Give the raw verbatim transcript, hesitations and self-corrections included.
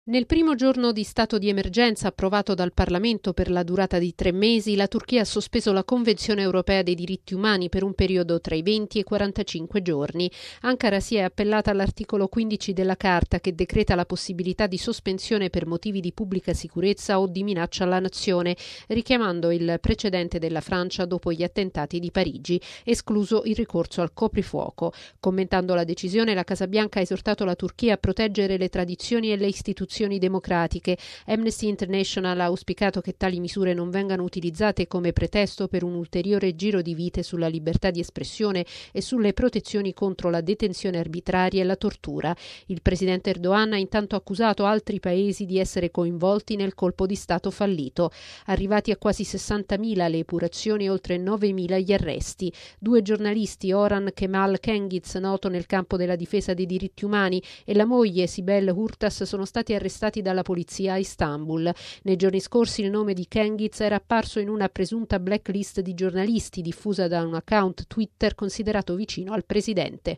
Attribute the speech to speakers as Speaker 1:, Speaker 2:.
Speaker 1: Nel primo giorno di stato di emergenza approvato dal Parlamento per la durata di tre mesi, la Turchia ha sospeso la Convenzione europea dei diritti umani per un periodo tra i venti e i quarantacinque giorni. Ankara si è appellata all'articolo quindici della Carta che decreta la possibilità di sospensione per motivi di pubblica sicurezza o di minaccia alla nazione, richiamando il precedente della Francia dopo gli attentati di Parigi, escluso il ricorso al coprifuoco. Commentando la decisione, la Casa Bianca ha esortato la Turchia a proteggere le tradizioni e le istituzioni democratiche. Amnesty International ha auspicato che tali misure non vengano utilizzate come pretesto per un ulteriore giro di vite sulla libertà di espressione e sulle protezioni contro la detenzione arbitraria e la tortura. Il presidente Erdogan ha intanto accusato altri paesi di essere coinvolti nel colpo di Stato fallito. Arrivati a quasi sessantamila le epurazioni e oltre novemila gli arresti. Due giornalisti, Orhan Kemal Cengiz, noto nel campo della difesa dei diritti umani, e la moglie Sibel Hurtas sono stati arrestati dalla polizia a Istanbul. Nei giorni scorsi il nome di Cengiz era apparso in una presunta blacklist di giornalisti diffusa da un account Twitter considerato vicino al presidente.